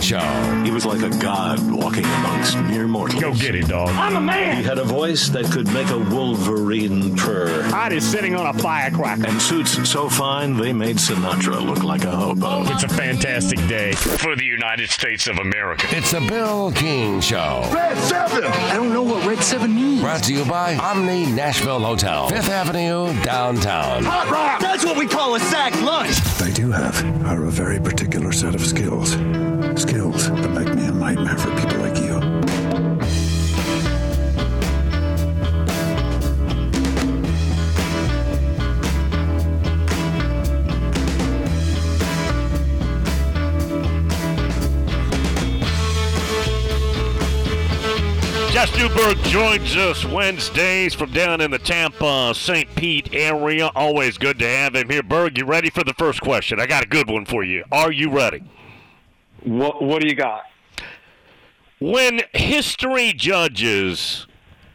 Show. He was like a god walking amongst mere mortals. Go get it, dog. I'm a man. He had a voice that could make a wolverine purr. Art is sitting on a firecracker. And suits so fine, they made Sinatra look like a hobo. It's a fantastic day for the United States of America. It's the Bill King Show. Red 7! I don't know what Red 7 means. Brought to you by Omni Nashville Hotel, 5th Avenue, downtown. Hot rock! That's what we call a sack lunch. I do have are a very particular set of skills. Skills that make me a nightmare for people like you. Josh Newberg joins us Wednesdays from down in the Tampa, St. Pete area. Always good to have him here. Berg, you ready for the first question? I got a good one for you. Are you ready? What do you got? When history judges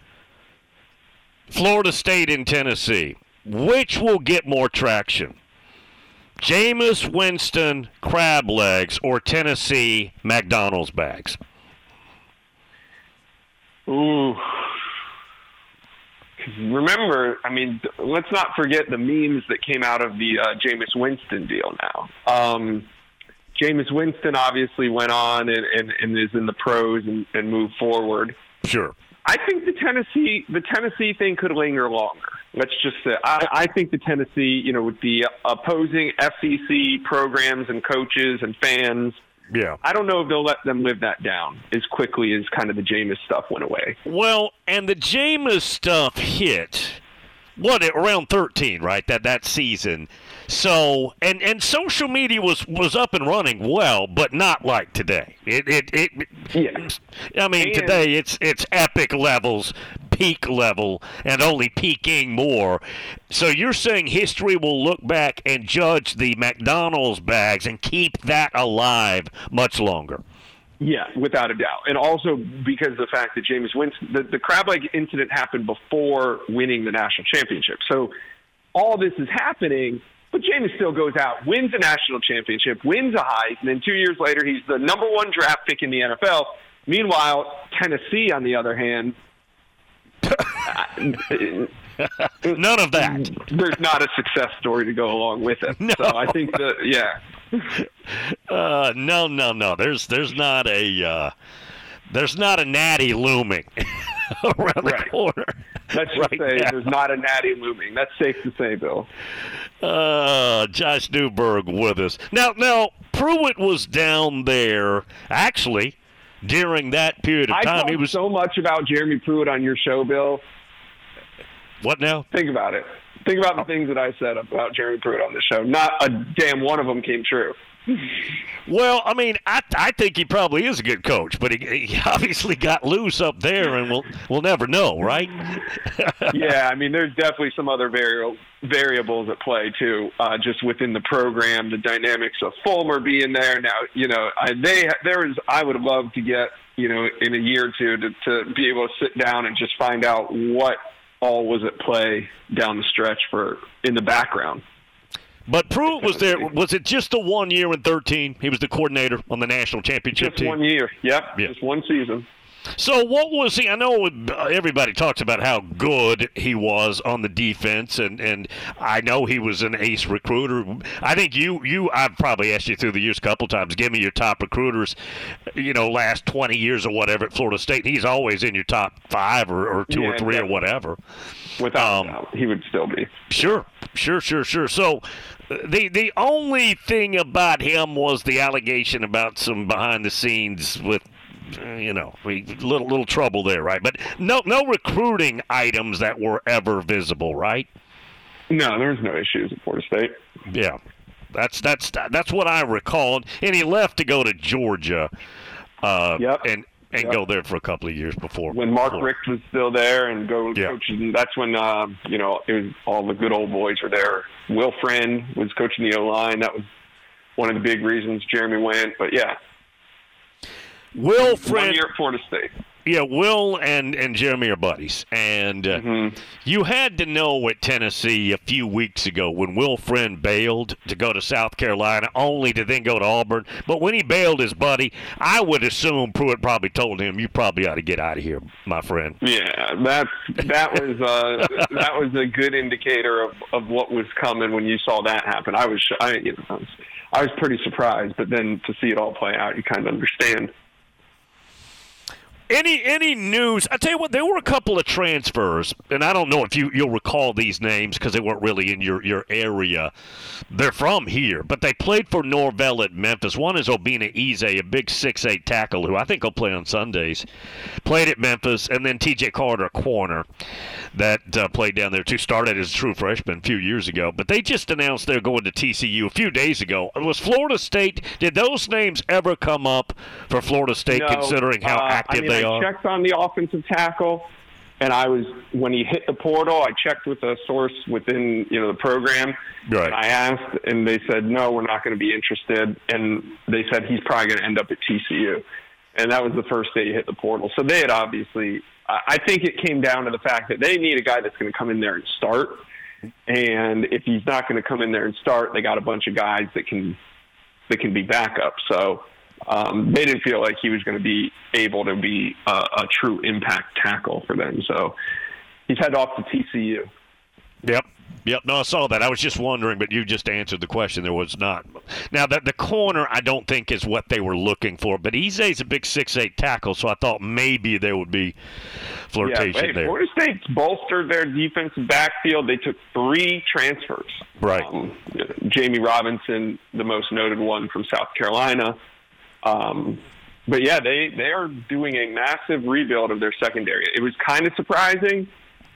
Florida State and Tennessee, which will get more traction? Jameis Winston crab legs or Tennessee McDonald's bags? Ooh. Remember, I mean, let's not forget the memes that came out of the Jameis Winston deal now. Jameis Winston obviously went on and is in the pros and moved forward. Sure. I think the Tennessee thing could linger longer. Let's just say I think the Tennessee, with the opposing FCC programs and coaches and fans, yeah, I don't know if they'll let them live that down as quickly as kind of the Jameis stuff went away. Well, and the Jameis stuff hit around 13, right? That season. So and social media was up and running well, but not like today. Yeah. I mean, today it's epic levels, peak level, and only peaking more. So you're saying history will look back and judge the McDonald's bags and keep that alive much longer? Yeah, without a doubt. And also because of the fact that Jameis Winston, the crab leg incident happened before winning the national championship. So all this is happening, but Jameis still goes out, wins a national championship, wins a Heisman, and then 2 years later he's the number one draft pick in the NFL. Meanwhile, Tennessee, on the other hand, none of that. There's not a success story to go along with it. No. So I think that, yeah. No. There's not a natty looming around the corner. Let's just say there's not a natty looming. That's safe to say, Bill. Josh Newberg with us. Now, Pruitt was down there, actually, during that period of time. I talked so much about Jeremy Pruitt on your show, Bill. What now? Think about it. Think about the things that I said about Jeremy Pruitt on the show. Not a damn one of them came true. Well, I mean, I think he probably is a good coach, but he obviously got loose up there, and we'll never know, right? Yeah, I mean, there's definitely some other variables at play too, just within the program, the dynamics of Fulmer being there now. I would love to get in a year or two to be able to sit down and just find out what all was at play down the stretch in the background. But Pruitt was there. Was it just the 1 year in 13? He was the coordinator on the national championship team? Just 1 year. Yep. Just one season. So what was he? I know everybody talks about how good he was on the defense, and I know he was an ace recruiter. I think I've probably asked you through the years a couple times, give me your top recruiters, last 20 years or whatever at Florida State. He's always in your top 5 or 2 or 3 or whatever. Without doubt, he would still be. Sure. So the only thing about him was the allegation about some behind the scenes with, little trouble there, right? But no recruiting items that were ever visible, right? No, there was no issues at Florida State. Yeah, that's what I recall. And he left to go to Georgia, and go there for a couple of years before. When Mark Richt was still there and coaching, that's when it was all the good old boys were there. Will Friend was coaching the O-line. That was one of the big reasons Jeremy went. But yeah. Will Friend, 1 year at Florida State. Will and Jeremy are buddies, and you had to know at Tennessee a few weeks ago when Will Friend bailed to go to South Carolina, only to then go to Auburn. But when he bailed his buddy, I would assume Pruitt probably told him, "You probably ought to get out of here, my friend." Yeah, that was a good indicator of what was coming when you saw that happen. I was pretty surprised, but then to see it all play out, you kind of understand. Any news? I tell you what, there were a couple of transfers, and I don't know if you'll recall these names because they weren't really in your area. They're from here, but they played for Norvell at Memphis. One is Obina Eze, a big 6'8" tackle who I think will play on Sundays. Played at Memphis, and then T.J. Carter, a corner that played down there too. Started as a true freshman a few years ago, but they just announced they're going to TCU a few days ago. Was Florida State? Did those names ever come up for Florida State, considering how active they are? I checked on the offensive tackle, and when he hit the portal, I checked with a source within the program. Right. And I asked, and they said, no, we're not going to be interested. And they said he's probably going to end up at TCU. And that was the first day he hit the portal. So they had obviously – I think it came down to the fact that they need a guy that's going to come in there and start. And if he's not going to come in there and start, they got a bunch of guys that can be backup. So they didn't feel like he was going to be able to be a true impact tackle for them. So he's headed off to TCU. Yep. No, I saw that. I was just wondering, but you just answered the question. There was not. Now, the corner, I don't think is what they were looking for, but Eze's a big 6'8" tackle, so I thought maybe there would be flirtation there. Florida State's bolstered their defensive backfield. They took 3 transfers. Right. Jamie Robinson, the most noted one from South Carolina. But, yeah, they are doing a massive rebuild of their secondary. It was kind of surprising.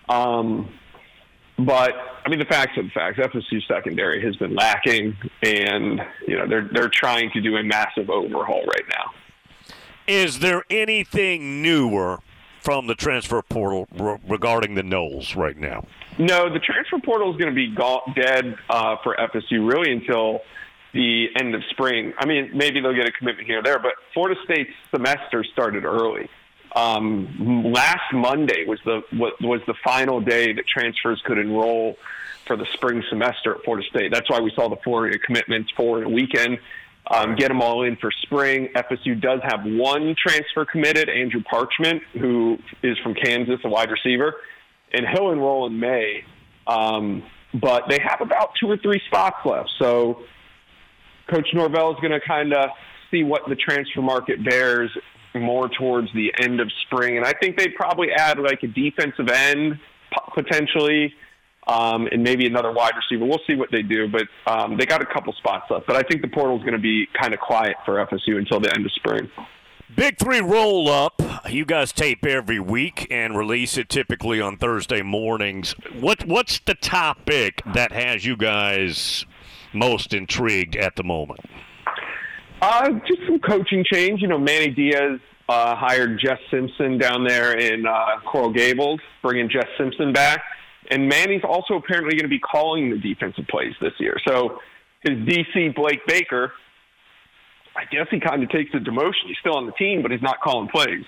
But I mean, the facts are the facts. FSU secondary has been lacking, and they're trying to do a massive overhaul right now. Is there anything newer from the transfer portal regarding the Noles right now? No, the transfer portal is going to be dead for FSU really until the end of spring. I mean, maybe they'll get a commitment here or there, but Florida State's semester started early. Last Monday was the final day that transfers could enroll for the spring semester at Florida State. That's why we saw the 4 commitments, 4 in a weekend. Get them all in for spring. FSU does have 1 transfer committed, Andrew Parchment, who is from Kansas, a wide receiver, and he'll enroll in May. But they have about 2 or 3 spots left. So Coach Norvell is going to kind of see what the transfer market bears more towards the end of spring. And I think they probably add like a defensive end potentially, and maybe another wide receiver. We'll see what they do, but they got a couple spots left. But I think the portal is going to be kind of quiet for FSU until the end of spring. Big 3 roll-up. You guys tape every week and release it typically on Thursday mornings. What's the topic that has you guys most intrigued at the moment? Just some coaching change. Manny Diaz hired Jess Simpson down there in Coral Gables, bringing Jess Simpson back. And Manny's also apparently going to be calling the defensive plays this year. So his DC, Blake Baker, I guess he kind of takes a demotion. He's still on the team, but he's not calling plays.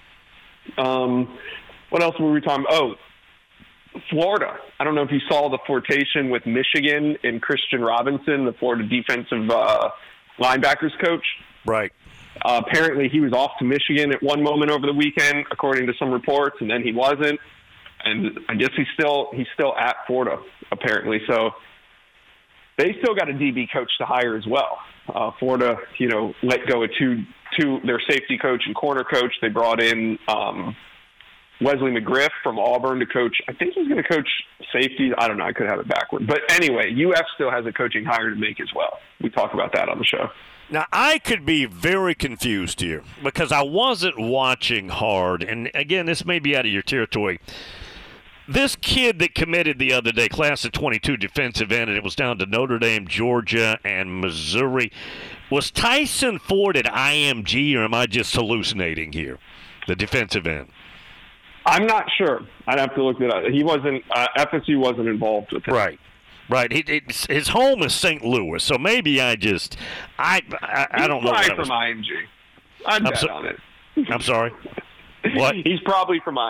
What else were we talking about? Oh, Florida. I don't know if you saw the flirtation with Michigan and Christian Robinson, the Florida defensive linebackers coach. Right. Apparently he was off to Michigan at one moment over the weekend, according to some reports, and then he wasn't. And I guess he's still at Florida, apparently. So they still got a DB coach to hire as well. Florida, let go of two their safety coach and corner coach. They brought in Wesley McGriff from Auburn to coach. I think he's going to coach safety. I don't know. I could have it backward. But anyway, UF still has a coaching hire to make as well. We talk about that on the show. Now, I could be very confused here because I wasn't watching hard. And, again, this may be out of your territory. This kid that committed the other day, class of 22 defensive end, and it was down to Notre Dame, Georgia, and Missouri. Was Tyson Ford at IMG, or am I just hallucinating here, the defensive end? I'm not sure. I'd have to look it up. He wasn't FSU wasn't involved with him. Right. His home is St. Louis, so maybe I don't know. He's from IMG. I'd bet on it. I'm sorry? What? He's probably from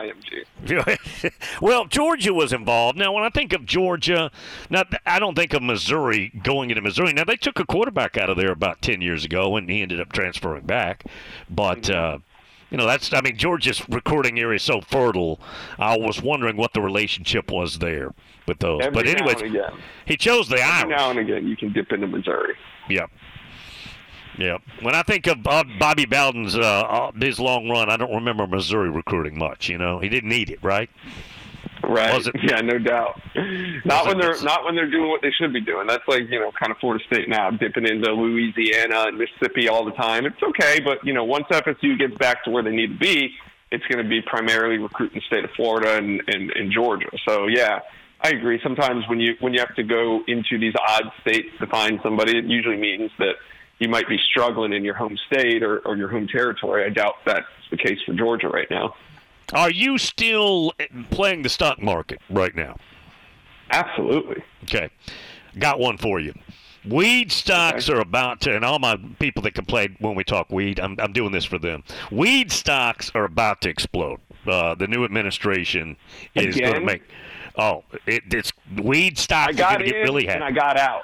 IMG. Well, Georgia was involved. Now, when I think of Georgia, I don't think of Missouri going into Missouri. Now, they took a quarterback out of there about 10 years ago, and he ended up transferring back. But, Georgia's recruiting area is so fertile. I was wondering what the relationship was there with those. Every but anyways, now and again. He chose the Irish. Every now and again, you can dip into Missouri. Yep. Yeah. When I think of Bobby Bowden's his long run, I don't remember Missouri recruiting much. He didn't need it, right? Right. Yeah, no doubt. Not when they're doing what they should be doing. That's like kind of Florida State now, dipping into Louisiana and Mississippi all the time. It's okay, but once FSU gets back to where they need to be, it's going to be primarily recruiting the state of Florida and Georgia. So yeah. I agree. Sometimes when you have to go into these odd states to find somebody, it usually means that you might be struggling in your home state or your home territory. I doubt that's the case for Georgia right now. Are you still playing the stock market right now? Absolutely. Okay. Got one for you. Weed stocks are about to, and all my people that complain when we talk weed, I'm doing this for them. Weed stocks are about to explode. The new administration is going to make... Oh, it's weed stocks are going to get really happy. I got out.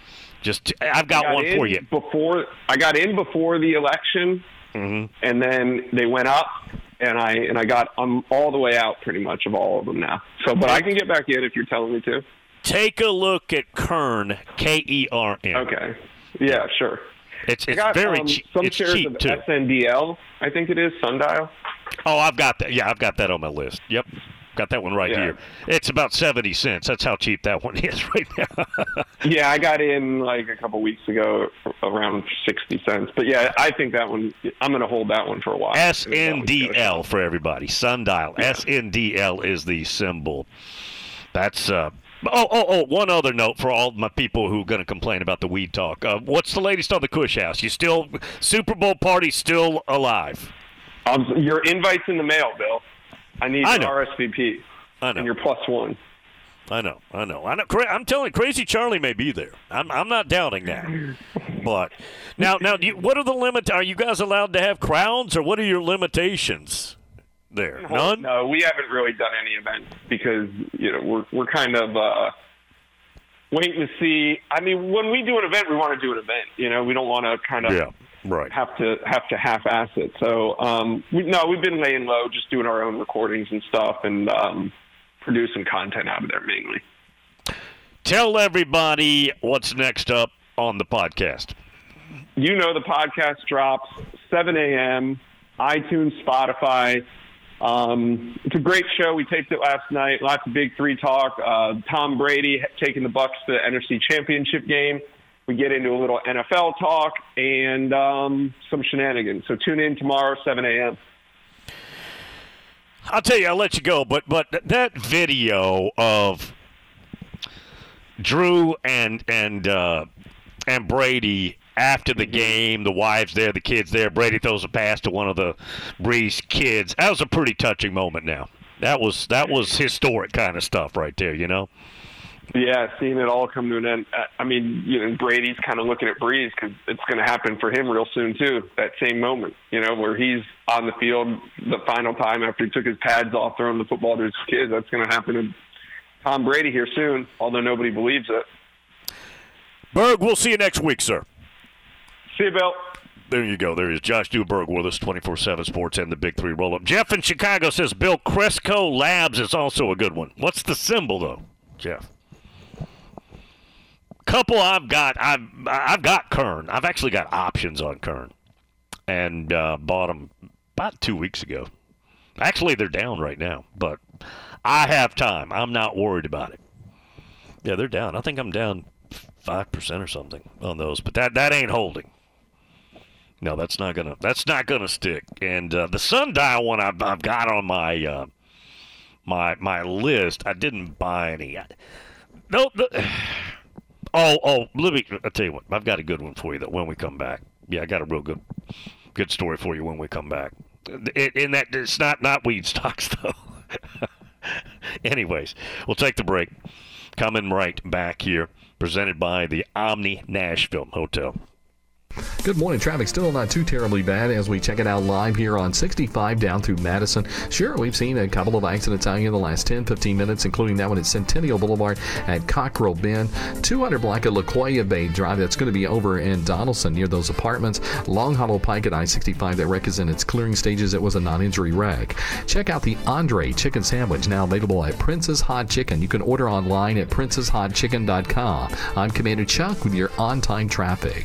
I've got one for you. I got in before the election, and then they went up, and I'm all the way out pretty much of all of them now. So, but I can get back in if you're telling me to. Take a look at Kern, Kern. Okay. Yeah, sure. It's very cheap. Some it's shares cheap of too. SNDL, I think it is Sundial. Oh, I've got that. Yeah, I've got that on my list. Yep. Got that one right here. It's about 70 cents. That's how cheap that one is right now. Yeah, I got in like a couple weeks ago around 60 cents. But yeah, I think that one, I'm going to hold that one for a while. SNDL for everybody. Sundial. Yeah. SNDL is the symbol. That's one other note for all my people who are going to complain about the weed talk. What's the latest on the Kush House? Super Bowl party still alive? Your invite's in the mail, Bill. I need an RSVP. I know. And you're +1. I know. I'm telling you, Crazy Charlie may be there. I'm not doubting that. But now, what are the limits? Are you guys allowed to have crowds, or what are your limitations there? None? No, we haven't really done any events because we're kind of waiting to see. I mean, when we do an event, we want to do an event. We don't want to kind of. Right. Have to half-ass it. So, we've been laying low, just doing our own recordings and stuff and producing content out of there mainly. Tell everybody what's next up on the podcast. The podcast drops 7 a.m., iTunes, Spotify. It's a great show. We taped it last night. Lots of Big Three talk. Tom Brady taking the Bucs to the NFC Championship game. We get into a little NFL talk and some shenanigans. So tune in tomorrow, 7 a.m. I'll tell you, I'll let you go, but that video of Drew and Brady after the game, the wives there, the kids there, Brady throws a pass to one of the Breeze kids. That was a pretty touching moment now. That was historic kind of stuff right there, Yeah, seeing it all come to an end. I mean, Brady's kind of looking at Breeze because it's going to happen for him real soon, too, that same moment, where he's on the field the final time after he took his pads off throwing the football to his kids. That's going to happen to Tom Brady here soon, although nobody believes it. Berg, we'll see you next week, sir. See you, Bill. There you go. There is Josh Newberg with us, 24/7 Sports and the Big Three Roll-Up. Jeff in Chicago says Bill Cresco Labs is also a good one. What's the symbol, though, Jeff? Couple I've got Kern. I've actually got options on Kern, and bought them about 2 weeks ago. Actually, they're down right now, but I have time. I'm not worried about it. Yeah, they're down. I think I'm down 5% or something on those, but that ain't holding. No, that's not gonna stick. And the Sundial one I've got on my my list. I didn't buy any. I'll tell you what. I've got a good one for you when we come back. Yeah, I got a real good story for you when we come back. In that it's not weed stocks though. Anyways, we'll take the break. Coming right back here, presented by the Omni Nashville Hotel. Good morning. Traffic still not too terribly bad as we check it out live here on 65 down through Madison. Sure, we've seen a couple of accidents out here in the last 10-15 minutes, including that one at Centennial Boulevard at Cockrell Bend. 200 block of La Quaya Bay Drive. That's going to be over in Donaldson near those apartments. Long Hollow Pike at I-65. That wreck is in its clearing stages. It was a non-injury wreck. Check out the Andre Chicken Sandwich, now available at Prince's Hot Chicken. You can order online at princeshotchicken.com. I'm Commander Chuck with your on-time traffic.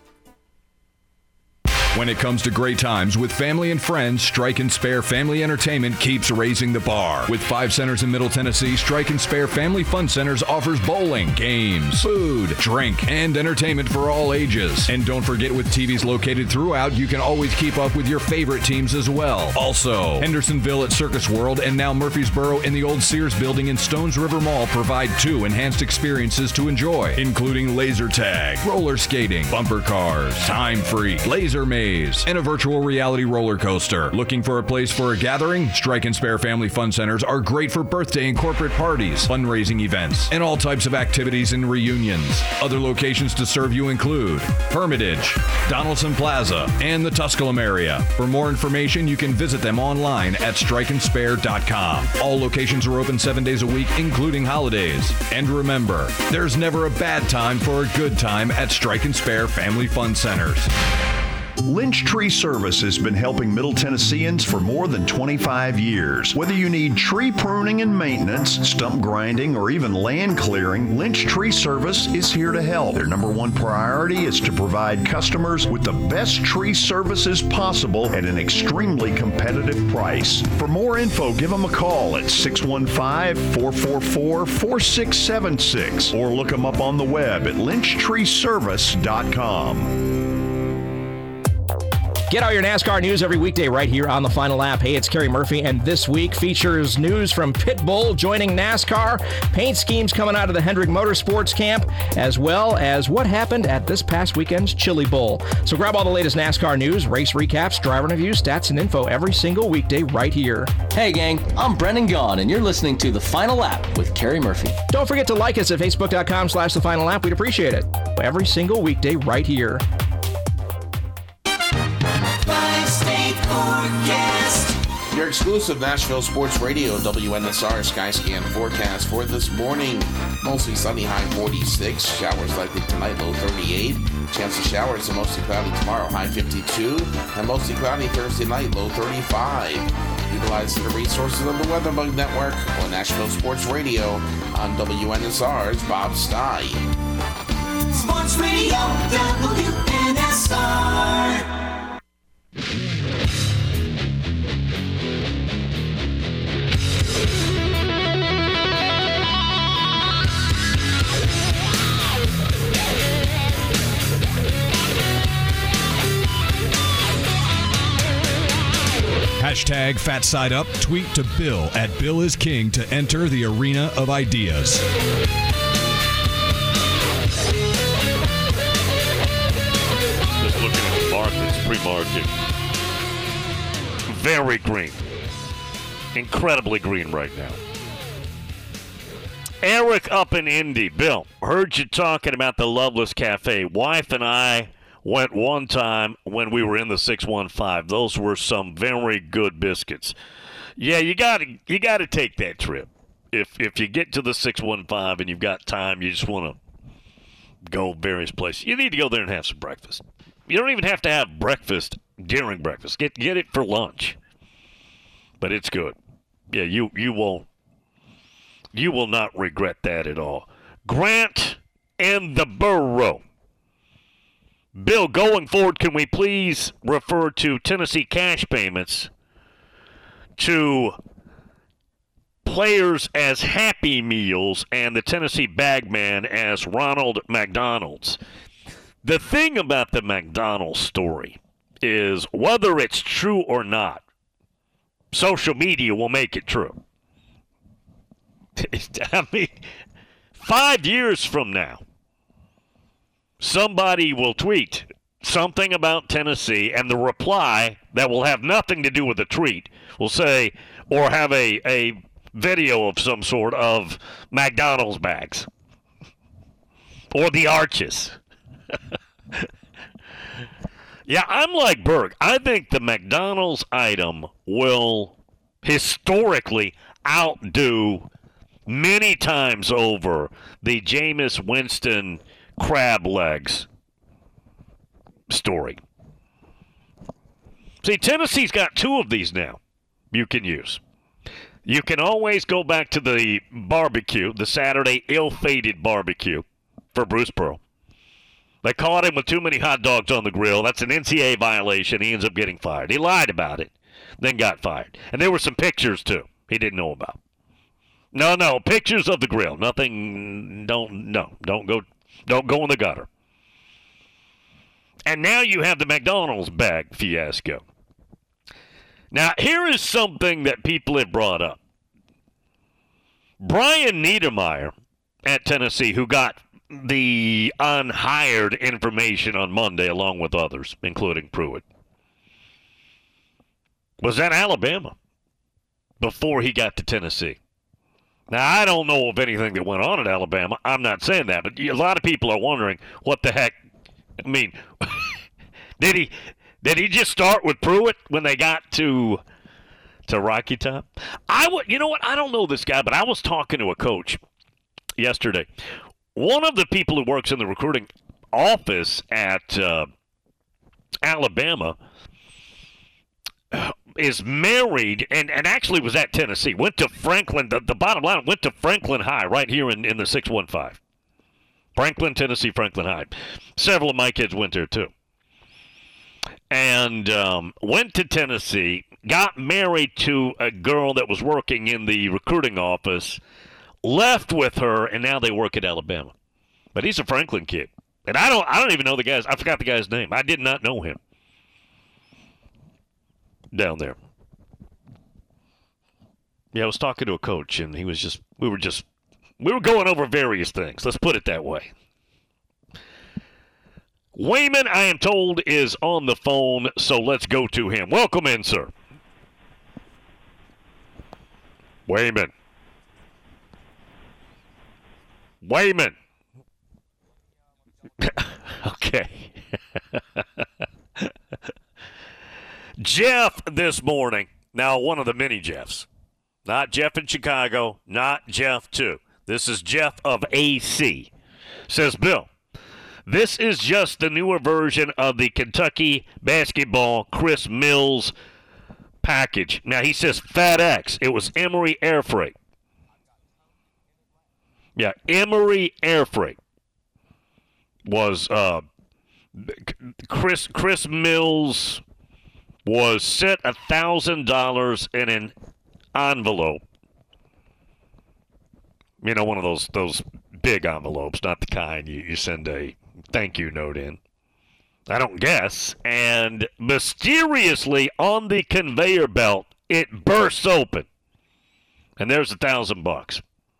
When it comes to great times with family and friends, Strike and Spare Family Entertainment keeps raising the bar. With 5 centers in Middle Tennessee, Strike and Spare Family Fun Centers offers bowling, games, food, drink, and entertainment for all ages. And don't forget, with TVs located throughout, you can always keep up with your favorite teams as well. Also, Hendersonville at Circus World and now Murfreesboro in the old Sears building in Stones River Mall provide 2 enhanced experiences to enjoy, including laser tag, roller skating, bumper cars, time freak, laser maze, and a virtual reality roller coaster. Looking for a place for a gathering? Strike and Spare Family Fun Centers are great for birthday and corporate parties, fundraising events, and all types of activities and reunions. Other locations to serve you include Hermitage, Donaldson Plaza, and the Tusculum area. For more information, you can visit them online at strikeandspare.com. All locations are open 7 days a week, including holidays. And remember, there's never a bad time for a good time at Strike and Spare Family Fun Centers. Lynch Tree Service has been helping Middle Tennesseans for more than 25 years. Whether you need tree pruning and maintenance, stump grinding, or even land clearing, Lynch Tree Service is here to help. Their number one priority is to provide customers with the best tree services possible at an extremely competitive price. For more info, give them a call at 615-444-4676 or look them up on the web at lynchtreeservice.com. Get all your NASCAR news every weekday right here on the Final Lap. Hey, it's Kerry Murphy, and this week features news from Pitbull joining NASCAR, paint schemes coming out of the Hendrick Motorsports camp, as well as what happened at this past weekend's Chili Bowl. So grab all the latest NASCAR news, race recaps, driver reviews, stats, and info every single weekday right here. Hey, gang, I'm Brendan Gaughan, and you're listening to The Final Lap with Kerry Murphy. Don't forget to like us at facebook.com/The Final Lap. We'd appreciate it. Every single weekday right here. Your exclusive Nashville Sports Radio WNSR Skyscan forecast for this morning. Mostly sunny, high 46. Showers likely tonight, low 38. Chance of showers and mostly cloudy tomorrow, high 52. And mostly cloudy Thursday night, low 35. Utilizing the resources of the WeatherBug Network on Nashville Sports Radio on WNSR's Bob Stein. Sports Radio WNSR. Hashtag Fat Side Up. Tweet to Bill at Bill is King to enter the arena of ideas. Just looking at the markets, pre-market. Very green. Incredibly green right now. Eric up in Indy. Bill, heard you talking about the Loveless Cafe. Wife and I went one time when we were in the 615. Those were some very good biscuits. Yeah, you got to take that trip. If you get to the 615 and you've got time, you just want to go various places. You need to go there and have some breakfast. You don't even have to have breakfast during breakfast. Get it for lunch. But it's good. Yeah, you will not regret that at all. Grant and the Borough. Bill, going forward, can we please refer to Tennessee cash payments to players as Happy Meals and the Tennessee Bagman as Ronald McDonald's? The thing about the McDonald's story is whether it's true or not, social media will make it true. I mean, 5 years from now, somebody will tweet something about Tennessee, and the reply that will have nothing to do with the tweet will say, or have a video of some sort of McDonald's bags or the Arches. Yeah, I'm like Berg. I think the McDonald's item will historically outdo many times over the Jameis Winston crab legs story. See, Tennessee's got 2 of these now you can use. You can always go back to the barbecue, the Saturday ill-fated barbecue for Bruce Pearl. They caught him with too many hot dogs on the grill. That's an NCAA violation. He ends up getting fired. He lied about it, then got fired. And there were some pictures, too, he didn't know about. No, pictures of the grill. Nothing, don't go in the gutter. And now you have the McDonald's bag fiasco. Now, here is something that people have brought up. Brian Niedermeyer at Tennessee, who got the unhired information on Monday along with others, including Pruitt, was at Alabama before he got to Tennessee. Now, I don't know of anything that went on at Alabama. I'm not saying that, but a lot of people are wondering what the heck. I mean, did he just start with Pruitt when they got to Rocky Top? You know what? I don't know this guy, but I was talking to a coach yesterday. One of the people who works in the recruiting office at Alabama is married and actually was at Tennessee. Went to Franklin. The bottom line, went to Franklin High right here in the 615. Franklin, Tennessee, Franklin High. Several of my kids went there too. And went to Tennessee, got married to a girl that was working in the recruiting office, left with her, and now they work at Alabama. But he's a Franklin kid. And I don't even know the guy's. I forgot the guy's name. I did not know him down there. Yeah, I was talking to a coach, and he was we were going over various things. Let's put it that way. Wayman, I am told, is on the phone, so let's go to him. Welcome in, sir. Wayman. Okay. Jeff this morning. Now, one of the many Jeffs. Not Jeff in Chicago, not Jeff 2. This is Jeff of AC. Says, Bill, this is just the newer version of the Kentucky basketball Chris Mills package. Now, he says FedEx. It was Emory Air Freight. Yeah, Emory Air Freight was Chris Mills was sent $1,000 in an envelope. You know, one of those big envelopes, not the kind you send a thank you note in. I don't guess. And mysteriously on the conveyor belt, it bursts open. And there's $1,000.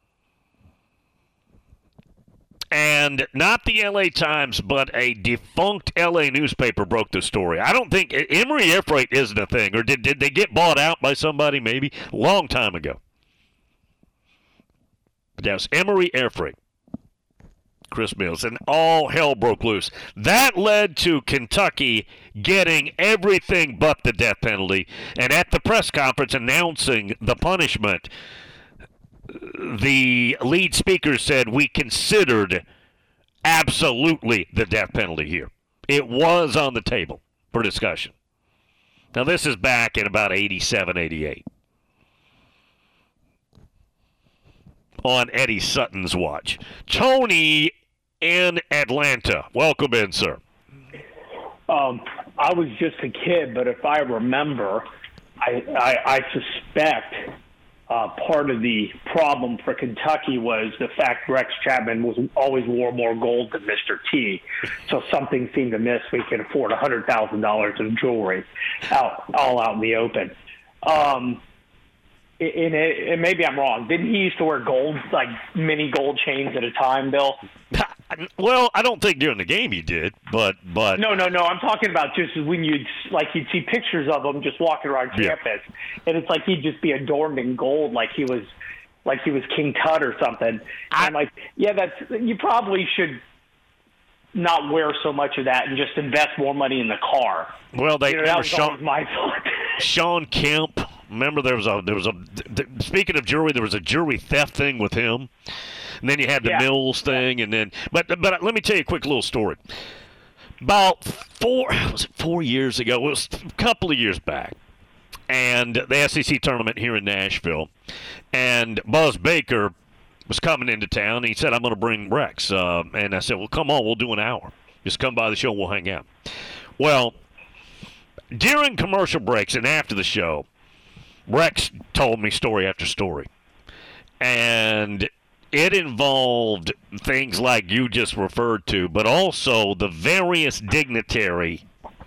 And not the L.A. Times, but a defunct L.A. newspaper broke the story. I don't think Emory Air Freight isn't a thing. Or did they get bought out by somebody maybe? Long time ago. But yes, Emory Air Freight. Chris Mills. And all hell broke loose. That led to Kentucky getting everything but the death penalty. And at the press conference announcing the punishment, the lead speaker said, we considered absolutely the death penalty here. It was on the table for discussion. Now, this is back in about 87, 88. On Eddie Sutton's watch. Tony in Atlanta. Welcome in, sir. I was just a kid, but if I remember, I suspect part of the problem for Kentucky was the fact Rex Chapman always wore more gold than Mr. T. So something seemed amiss. We could afford $100,000 of jewelry all out in the open. And maybe I'm wrong. Didn't he used to wear gold, like mini gold chains at a time, Bill? Well, I don't think during the game he did, but no. I'm talking about just when you'd see pictures of him just walking around campus, and it's like he'd just be adorned in gold, like he was King Tut or something. I'm like, yeah, you probably should not wear so much of that and just invest more money in the car? Well, that was always my thought. Sean Kemp. Remember, there was a. Speaking of jury, there was a jury theft thing with him, and then you had the Mills thing, and then. But let me tell you a quick little story. About 4 years ago? It was a couple of years back, and the SEC tournament here in Nashville, and Buzz Baker was coming into town. And he said, "I'm going to bring Rex," and I said, "Well, come on, we'll do an hour. Just come by the show, we'll hang out." Well, during commercial breaks and after the show, Rex told me story after story, and it involved things like you just referred to, but also the various dignitary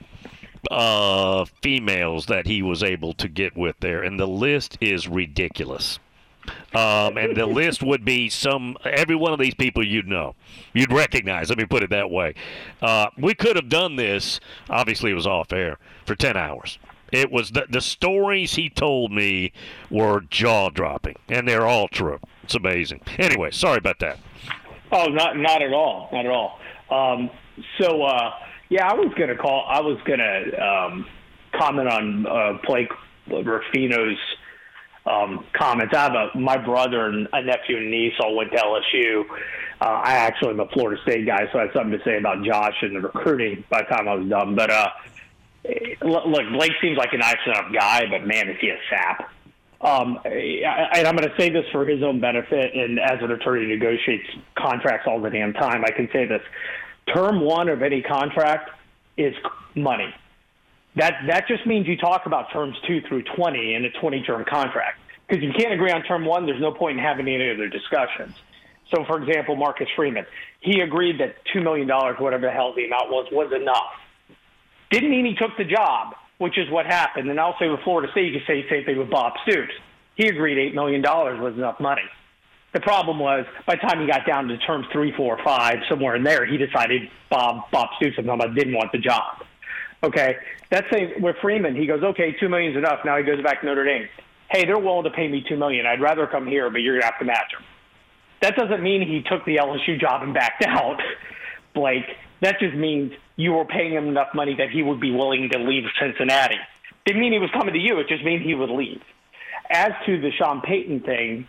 females that he was able to get with there, and the list is ridiculous. And the list would be every one of these people you'd recognize. Let me put it that way. We could have done this. Obviously, it was off air for 10 hours. It was the stories he told me were jaw dropping, and they're all true. It's amazing. Anyway, sorry about that. Oh, not at all, not at all. I was going to comment on Blake Ruffino's comments. I have my brother and a nephew and niece all went to LSU. I actually am a Florida State guy, so I had something to say about Josh and the recruiting by the time I was done. But look, Blake seems like a nice enough guy, but man, is he a sap. And I'm going to say this for his own benefit, and as an attorney who negotiates contracts all the damn time, I can say this. Term one of any contract is money. That just means you talk about terms 2 through 20 in a 20-term contract. Because if you can't agree on term one, there's no point in having any other discussions. So, for example, Marcus Freeman, he agreed that $2 million, whatever the hell the amount was enough. Didn't mean he took the job, which is what happened. And I'll say with Florida State, you could say the same thing with Bob Stoops. He agreed $8 million was enough money. The problem was, by the time he got down to terms 3, 4, 5, somewhere in there, he decided Bob Stoops didn't want the job. Okay, that's saying with Freeman, he goes, okay, $2 million is enough. Now he goes back to Notre Dame. Hey, they're willing to pay me $2 million. I'd rather come here, but you're going to have to match them. That doesn't mean he took the LSU job and backed out, Blake. That just means you were paying him enough money that he would be willing to leave Cincinnati. Didn't mean he was coming to you. It just means he would leave. As to the Sean Payton thing,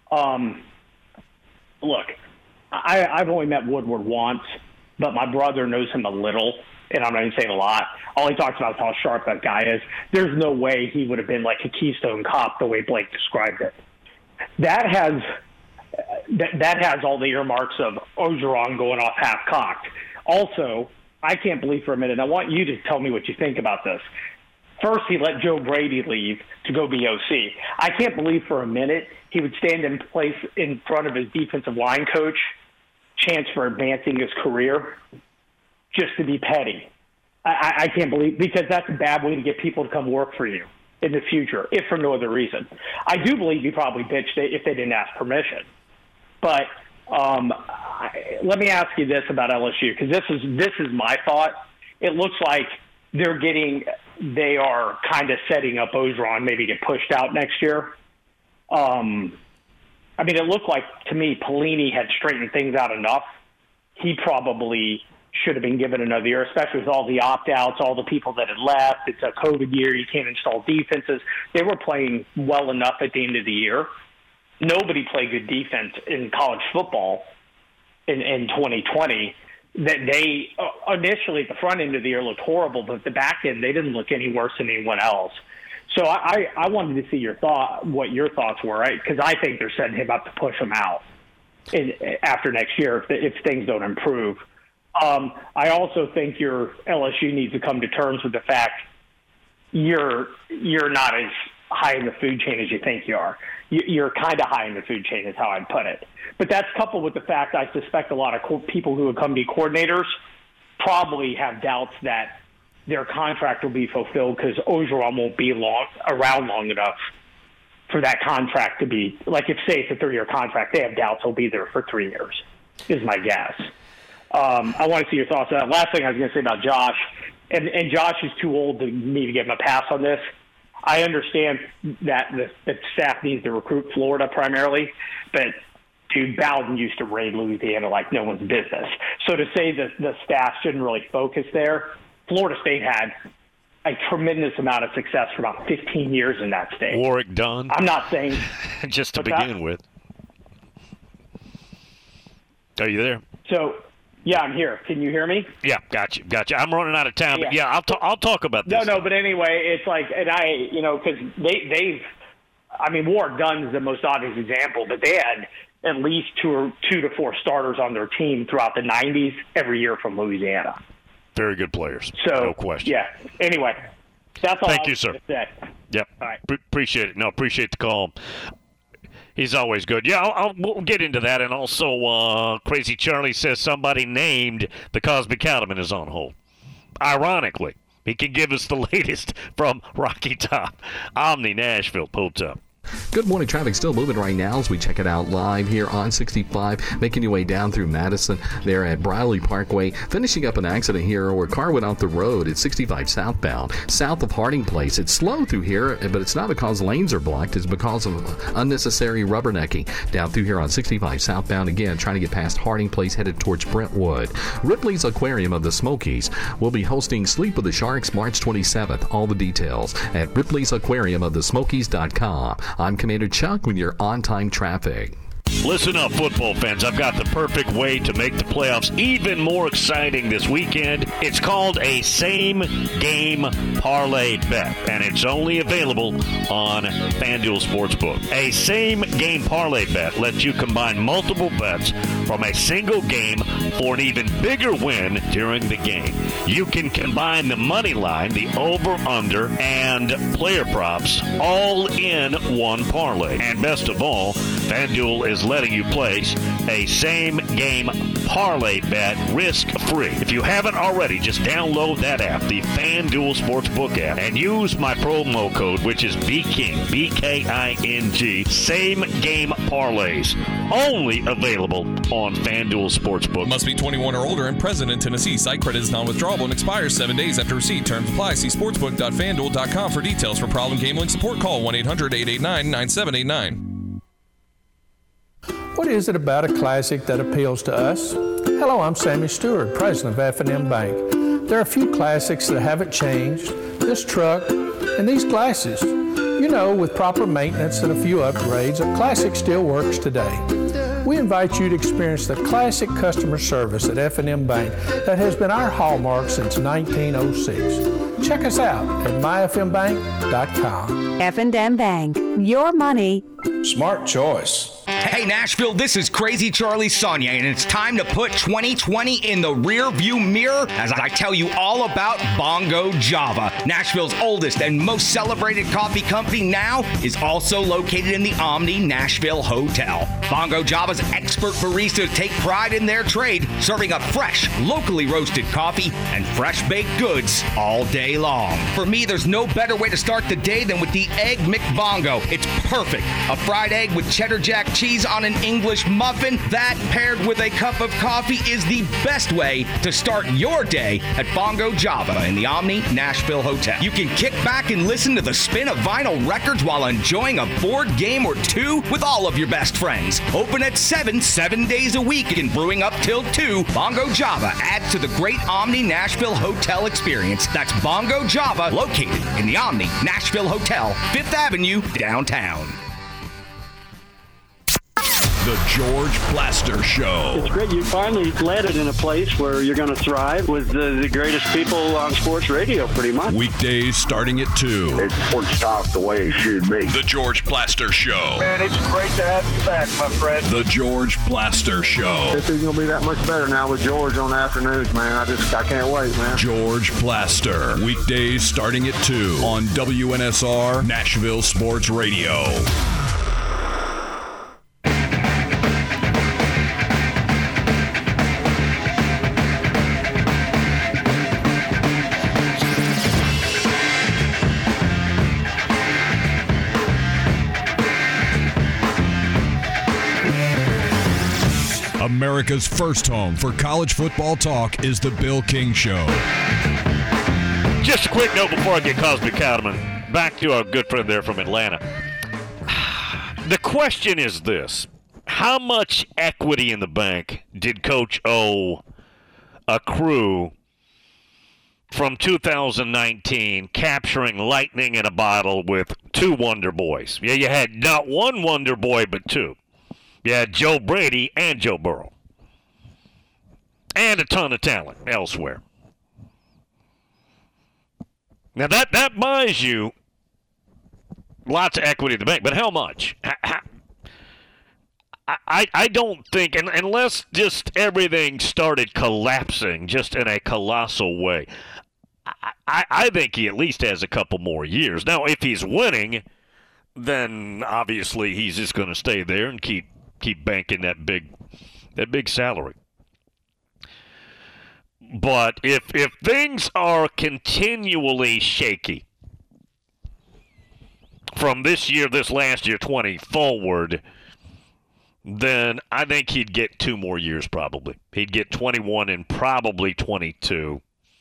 look, I've only met Woodward once, but my brother knows him a little, and I'm not even saying a lot. All he talks about is how sharp that guy is. There's no way he would have been like a Keystone Cop the way Blake described it. That has all the earmarks of Orgeron going off half-cocked. Also, I can't believe for a minute. I want you to tell me what you think about this. First, he let Joe Brady leave to go be OC. I can't believe for a minute he would stand in place in front of his defensive line coach, chance for advancing his career, just to be petty. I can't believe, because that's a bad way to get people to come work for you in the future, if for no other reason. I do believe you probably bitched it if they didn't ask permission. But let me ask you this about LSU, because this is my thought. It looks like they are kind of setting up Orgeron maybe get pushed out next year. I mean, it looked like to me Pelini had straightened things out enough. He probably should have been given another year, especially with all the opt-outs, all the people that had left. It's a COVID year. You can't install defenses. They were playing well enough at the end of the year. Nobody played good defense in college football in 2020. That they initially at the front end of the year looked horrible, but at the back end they didn't look any worse than anyone else. So I wanted to see what your thoughts were, right? Because I think they're setting him up to push him out after next year if things don't improve. I also think your LSU needs to come to terms with the fact you're not as high in the food chain as you think you are. You're kind of high in the food chain is how I'd put it. But that's coupled with the fact I suspect a lot of people who would come to be coordinators probably have doubts that their contract will be fulfilled because Orgeron won't be around long enough for that contract to be, like if, say, it's a 3-year contract, they have doubts he'll be there for 3 years, is my guess. I want to see your thoughts on that. Last thing I was going to say about Josh, and Josh is too old to me to give him a pass on this. I understand that the staff needs to recruit Florida primarily, but dude, Bowden used to raid Louisiana like no one's business. So to say that the staff shouldn't really focus there, Florida State had a tremendous amount of success for about 15 years in that state. Warwick Dunn. I'm not saying just to begin with. Are you there? So, yeah, I'm here. Can you hear me? Yeah, got you. I'm running out of time, but yeah, I'll talk about this. No, but anyway, it's like, and I, because Warwick Dunn is the most obvious example, but they had at least two to four starters on their team throughout the 90s every year from Louisiana. Very good players. So, no question. Yeah. Anyway, that's all. Thank you, sir. Say. Yep. All right. Appreciate it. No, appreciate the call. He's always good. Yeah, we'll get into that. And also, Crazy Charlie says somebody named the Cosby Cattleman is on hold. Ironically, he can give us the latest from Rocky Top, Omni Nashville Hotel. Good morning. Traffic still moving right now as we check it out live here on 65, making your way down through Madison there at Briley Parkway. Finishing up an accident here where a car went off the road at 65 southbound, south of Harding Place. It's slow through here, but it's not because lanes are blocked. It's because of unnecessary rubbernecking down through here on 65 southbound. Again, trying to get past Harding Place, headed towards Brentwood. Ripley's Aquarium of the Smokies will be hosting Sleep with the Sharks March 27th. All the details at Ripley's Aquarium of the Smokies.com. I'm Commander Chuck with your on-time traffic. Listen up, football fans. I've got the perfect way to make the playoffs even more exciting this weekend. It's called a same-game parlay bet, and it's only available on FanDuel Sportsbook. A same-game parlay bet lets you combine multiple bets from a single game for an even bigger win during the game. You can combine the money line, the over-under, and player props all in one parlay. And best of all, FanDuel is letting you place a same-game parlay bet risk-free. If you haven't already, just download that app, the FanDuel Sportsbook app, and use my promo code, which is BKING, B-K-I-N-G, same-game parlays, only available on FanDuel Sportsbook. Must be 21 or older and present in Tennessee. Site credit is non-withdrawable and expires 7 days after receipt. Terms apply. See sportsbook.fanduel.com for details. For problem gambling support, call 1-800-889-9789. What is it about a classic that appeals to us? Hello, I'm Sammy Stewart, president of F&M Bank. There are a few classics that haven't changed. This truck and these glasses. You know, with proper maintenance and a few upgrades, a classic still works today. We invite you to experience the classic customer service at F&M Bank that has been our hallmark since 1906. Check us out at myfmbank.com. F&M Bank, your money. Smart choice. Hey Nashville, this is Crazy Charlie Sonia, and it's time to put 2020 in the rear view mirror as I tell you all about Bongo Java. Nashville's oldest and most celebrated coffee company now is also located in the Omni Nashville Hotel. Bongo Java's expert baristas take pride in their trade, serving up fresh, locally roasted coffee and fresh baked goods all day long. For me, there's no better way to start the day than with the Egg McBongo. It's perfect. A fried egg with cheddar jack cheese on an English muffin, that paired with a cup of coffee is the best way to start your day at Bongo Java in the Omni Nashville Hotel. You can kick back and listen to the spin of vinyl records while enjoying a board game or two with all of your best friends. Open at 7 days a week and brewing up till 2. Bongo Java adds to the great Omni Nashville Hotel experience. That's Bongo Java, located in the Omni Nashville Hotel, 5th Avenue, downtown. The George Blaster Show. It's great. You finally landed in a place where you're going to thrive with the greatest people on sports radio, pretty much. Weekdays starting at 2. It's sports talk the way it should be. The George Blaster Show. Man, it's great to have you back, my friend. The George Blaster Show. This is going to be that much better now with George on the afternoons, man. I can't wait, man. George Blaster. Weekdays starting at 2 on WNSR Nashville Sports Radio. America's first home for college football talk is the Bill King Show. Just a quick note before I get Cosby Cattleman back to our good friend there from Atlanta. The question is this: how much equity in the bank did Coach O accrue from 2019 capturing lightning in a bottle with 2 Wonder Boys? Yeah, you had not 1 Wonder Boy, but 2. You had Joe Brady and Joe Burrow. And a ton of talent elsewhere. Now, that buys you lots of equity in the bank, but how much? I don't think, unless just everything started collapsing just in a colossal way, I think he at least has a couple more years. Now, if he's winning, then obviously he's just going to stay there and keep banking that big salary. But if things are continually shaky from this last year, 20 forward, then I think he'd get 2 more years probably. He'd get 21 and probably 22.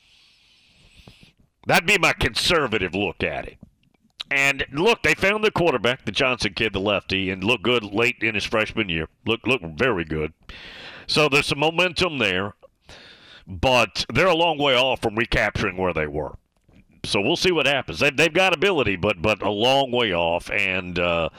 That'd be my conservative look at it. And look, they found the quarterback, the Johnson kid, the lefty, and looked good late in his freshman year. Looked very good. So there's some momentum there, but they're a long way off from recapturing where they were. So we'll see what happens. They've got ability, but a long way off, and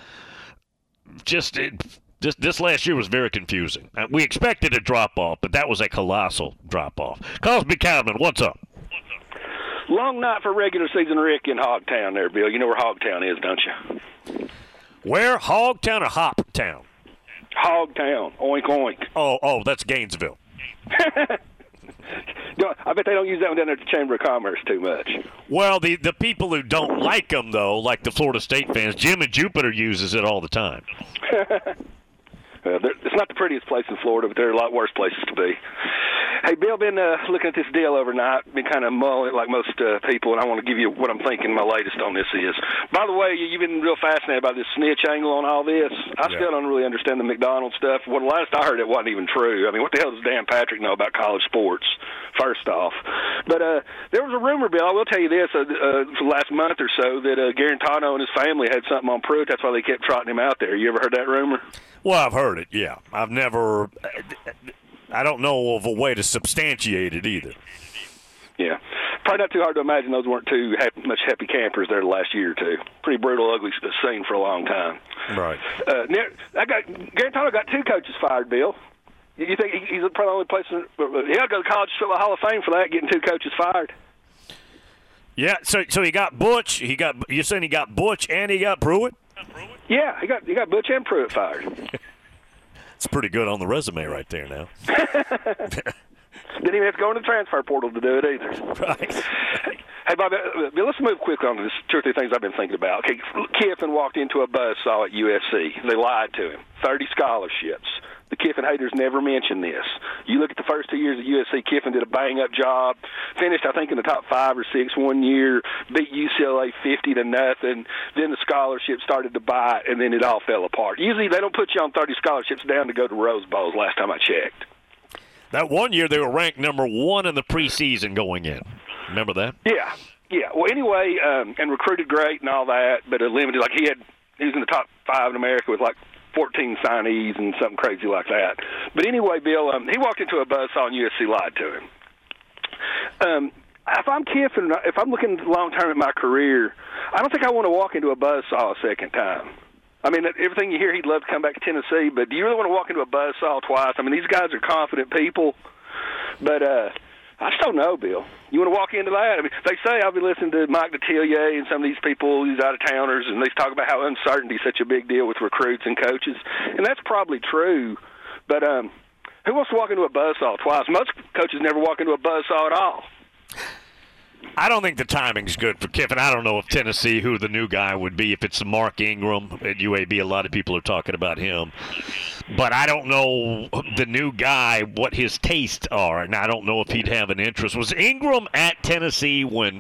this last year was very confusing. We expected a drop-off, but that was a colossal drop-off. Cosby Cowman, what's up? Long night for regular season Rick in Hogtown there, Bill. You know where Hogtown is, don't you? Where? Hogtown or Hoptown? Hogtown. Oink, oink. Oh, that's Gainesville. I bet they don't use that one down there at the Chamber of Commerce too much. Well, the people who don't like them, though, like the Florida State fans, Jim and Jupiter uses it all the time. It's not the prettiest place in Florida, but there are a lot worse places to be. Hey, Bill, been looking at this deal overnight, been kind of mulling like most people, and I want to give you what I'm thinking my latest on this is. By the way, you've been real fascinated by this snitch angle on all this. I still don't really understand the McDonald's stuff. Well, last I heard, it wasn't even true. I mean, what the hell does Dan Patrick know about college sports, first off? But there was a rumor, Bill, I will tell you this, for the last month or so, that Garantano and his family had something on Pruitt. That's why they kept trotting him out there. You ever heard that rumor? Well, I've heard it, yeah. I don't know of a way to substantiate it either. Yeah. Probably not too hard to imagine those weren't too much happy campers there the last year or two. Pretty brutal, ugly scene for a long time. Right. Garantano got 2 coaches fired, Bill. You think he's probably the only place he ought to go to the College Football Hall of Fame for that, getting 2 coaches fired? Yeah, so he got Butch. You're saying he got Butch and he got Pruitt? Yeah, he got Butch and Pruitt fired. It's pretty good on the resume right there now. Didn't even have to go in the transfer portal to do it either. Right. Hey, Bob, let's move quickly on to this 2 or 3 things I've been thinking about. Okay, Kiffin walked into a buzzsaw at USC. They lied to him. 30 scholarships. The Kiffin haters never mention this. You look at the first 2 years at USC, Kiffin did a bang-up job. Finished, I think, in the top 5 or 6 one year. Beat UCLA 50-0. Then the scholarships started to bite, and then it all fell apart. Usually they don't put you on 30 scholarships down to go to Rose Bowls last time I checked. That one year they were ranked number 1 in the preseason going in. Remember that? Yeah. Well, anyway, and recruited great and all that, but limited. Like he was in the top 5 in America with like 14 signees and something crazy like that. But anyway, Bill, he walked into a buzzsaw and USC lied to him. If I'm Kiffin, if I'm looking long-term at my career, I don't think I want to walk into a buzzsaw a second time. I mean, everything you hear, he'd love to come back to Tennessee, but do you really want to walk into a buzzsaw twice? I mean, these guys are confident people, but I just don't know, Bill. You want to walk into that? I mean, they say I've been listening to Mike Detillier and some of these people, these out-of-towners, and they talk about how uncertainty is such a big deal with recruits and coaches, and that's probably true, but who wants to walk into a buzzsaw twice? Most coaches never walk into a buzzsaw at all. I don't think the timing's good for Kiffin. I don't know if Tennessee, who the new guy would be, if it's Mark Ingram at UAB. A lot of people are talking about him. But I don't know the new guy, what his tastes are, and I don't know if he'd have an interest. Was Ingram at Tennessee when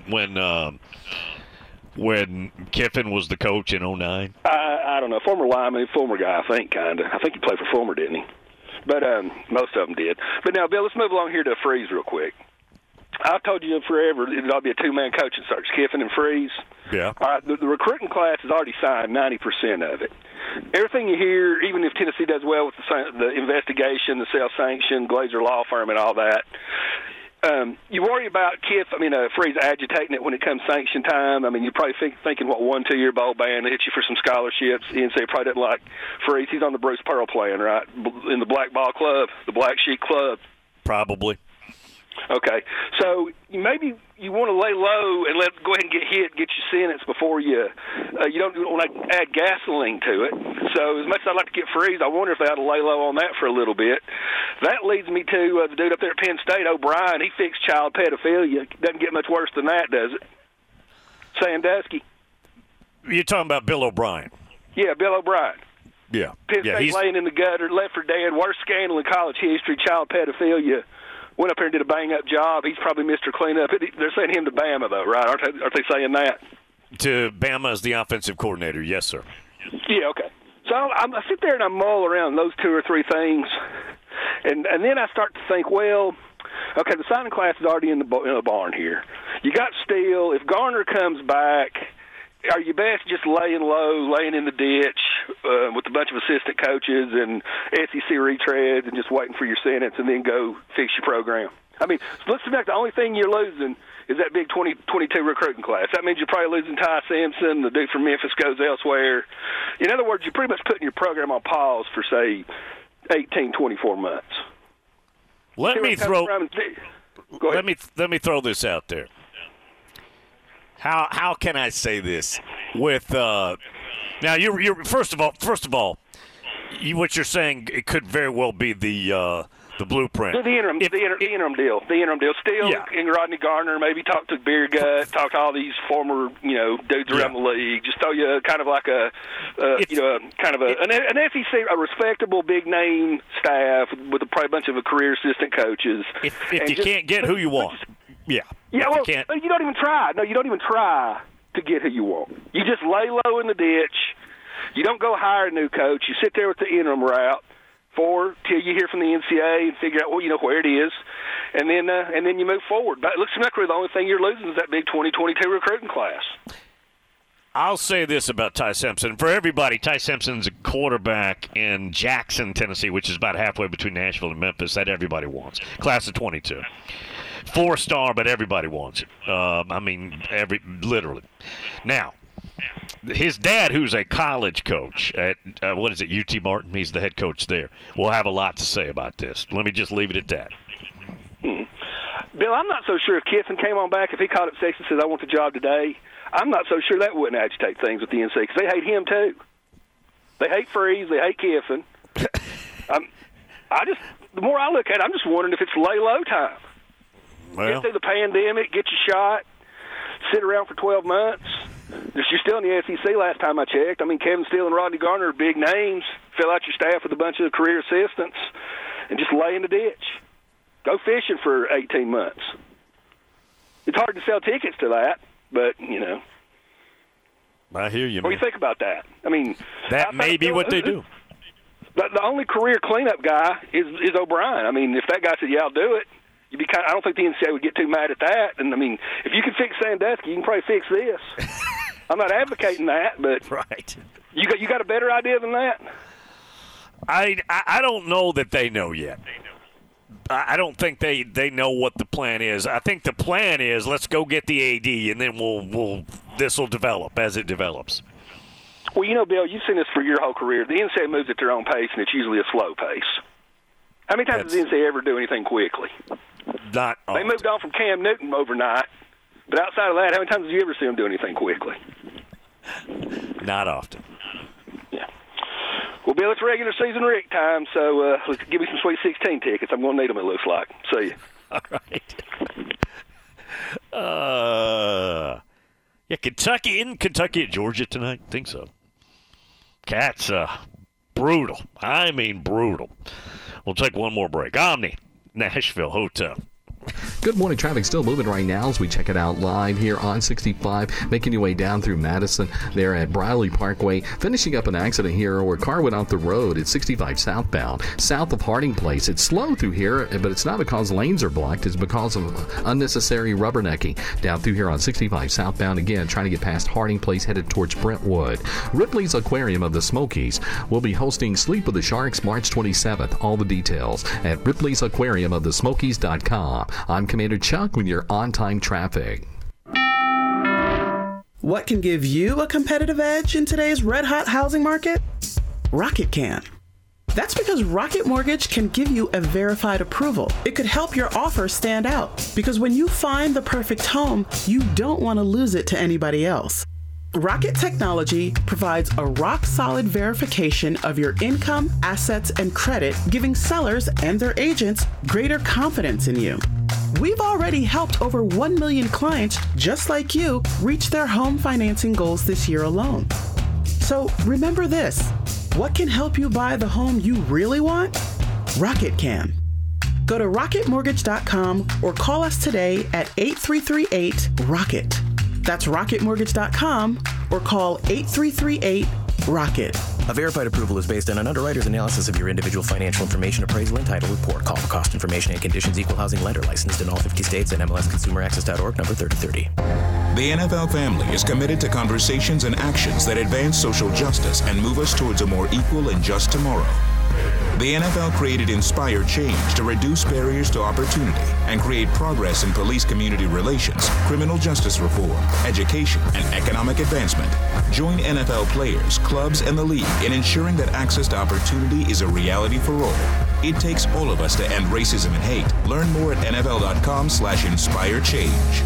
Kiffin was the coach in 2009? I don't know. Former lineman, former guy, I think, kind of. I think he played for Fulmer, didn't he? But most of them did. But now, Bill, let's move along here to Freeze real quick. I've told you forever it ought to be a 2-man coaching search, Kiffin and Freeze. Yeah. All right, the recruiting class has already signed 90% of it. everything you hear, even if Tennessee does well with the investigation, the self-sanction, Glazer Law Firm, and all that, you worry about Freeze agitating it when it comes sanction time. I mean, you're probably thinking, 1-2 year bowl ban to hit you for some scholarships. The NCAA probably doesn't like Freeze. He's on the Bruce Pearl plan, right? In the Black Ball Club, the Black Sheep Club. Probably. Okay, so maybe you want to lay low and go ahead and get hit, get your sentence before you don't want to add gasoline to it. So as much as I'd like to get Freeze, I wonder if they ought to lay low on that for a little bit. That leads me to the dude up there at Penn State, O'Brien. He fixed child pedophilia. Doesn't get much worse than that, does it? Sandusky. You're talking about Bill O'Brien. Yeah, Bill O'Brien. Yeah. Penn State laying in the gutter, left for dead, worst scandal in college history, child pedophilia. Went up there and did a bang-up job. He's probably Mr. Cleanup. They're saying him to Bama, though, right? Aren't they saying that? To Bama as the offensive coordinator, yes, sir. Yeah, okay. So I sit there and I mull around those 2 or 3 things, and then I start to think, well, okay, the signing class is already in the barn here. You got Steele. If Garner comes back, are you best just laying low, laying in the ditch with a bunch of assistant coaches and SEC retreads and just waiting for your sentence and then go fix your program? I mean, let's admit the only thing you're losing is that big 2022 recruiting class. That means you're probably losing Ty Simpson. The dude from Memphis goes elsewhere. In other words, you're pretty much putting your program on pause for, say, 18, 24 months. Let me throw this out there. How can I say this with now? You're first of all, what you're saying, it could very well be the blueprint. The interim deal. Steele and Rodney Garner maybe talk to Beer Gut, talk to all these former dudes around the league. Just throw you kind of like an SEC, a respectable big name staff with probably a bunch of career assistant coaches. If you can't get who you want. Yeah. Yeah, well, you don't even try. No, you don't even try to get who you want. You just lay low in the ditch. You don't go hire a new coach. You sit there with the interim route till you hear from the NCAA and figure out, where it is, and then you move forward. But it looks like the only thing you're losing is that big 2022 recruiting class. I'll say this about Ty Simpson. For everybody, Ty Simpson's a quarterback in Jackson, Tennessee, which is about halfway between Nashville and Memphis, that everybody wants. Class of 22. 4-star, but everybody wants it. Literally. Now, his dad, who's a college coach at, UT Martin, he's the head coach there, will have a lot to say about this. Let me just leave it at that. Bill, I'm not so sure if Kiffin came on back, if he called up Sexton and said, I want the job today, I'm not so sure that wouldn't agitate things with the NCAA, because they hate him too. They hate Freeze, they hate Kiffin. The more I look at it, I'm just wondering if it's lay low time. Well, get through the pandemic, get your shot, sit around for 12 months. You're still in the SEC last time I checked. I mean, Kevin Steele and Rodney Garner are big names. Fill out your staff with a bunch of career assistants and just lay in the ditch. Go fishing for 18 months. It's hard to sell tickets to that, but, I hear you, man. What do you think about that? I mean, that may be what they do. The only career cleanup guy is O'Brien. I mean, if that guy said, yeah, I'll do it, I don't think the NCAA would get too mad at that. And, I mean, if you can fix Sandusky, you can probably fix this. I'm not advocating that, but right. You got a better idea than that? I don't know that they know yet. I don't think they know what the plan is. I think the plan is let's go get the AD, and then this will develop as it develops. Well, Bill, you've seen this for your whole career. The NCAA moves at their own pace, and it's usually a slow pace. How many times does the NCAA ever do anything quickly? Not often. They moved on from Cam Newton overnight, but outside of that, how many times did you ever see them do anything quickly? Not often. Yeah. Well, Bill, it's regular season Rick time, so let's give me some Sweet 16 tickets. I'm going to need them, it looks like. See you. All right. Kentucky at Georgia tonight? I think so. Cats, brutal. I mean brutal. We'll take one more break. Omni, Nashville Hotel. Good morning. Traffic still moving right now as we check it out live here on 65, making your way down through Madison there at Briley Parkway. Finishing up an accident here where a car went off the road at 65 southbound, south of Harding Place. It's slow through here, but it's not because lanes are blocked. It's because of unnecessary rubbernecking down through here on 65 southbound. Again, trying to get past Harding Place, headed towards Brentwood. Ripley's Aquarium of the Smokies will be hosting Sleep with the Sharks March 27th. All the details at Ripley's Aquarium of the Smokies.com. I'm Commander Chuck with your on-time traffic. What can give you a competitive edge in today's red-hot housing market? Rocket can. That's because Rocket Mortgage can give you a verified approval. It could help your offer stand out, because when you find the perfect home, you don't want to lose it to anybody else. Rocket Technology provides a rock-solid verification of your income, assets, and credit, giving sellers and their agents greater confidence in you. We've already helped over 1 million clients just like you reach their home financing goals this year alone. So remember this, what can help you buy the home you really want? Rocket can. Go to rocketmortgage.com or call us today at 8338-ROCKET. That's rocketmortgage.com or call 8338-ROCKET. A verified approval is based on an underwriter's analysis of your individual financial information, appraisal, and title report. Call for cost information and conditions. Equal housing lender licensed in all 50 states and MLSConsumerAccess.org, number 3030. The NFL family is committed to conversations and actions that advance social justice and move us towards a more equal and just tomorrow. The NFL created Inspire Change to reduce barriers to opportunity and create progress in police community relations, criminal justice reform, education, and economic advancement. Join NFL players, clubs, and the league in ensuring that access to opportunity is a reality for all. It takes all of us to end racism and hate. Learn more at NFL.com/InspireChange.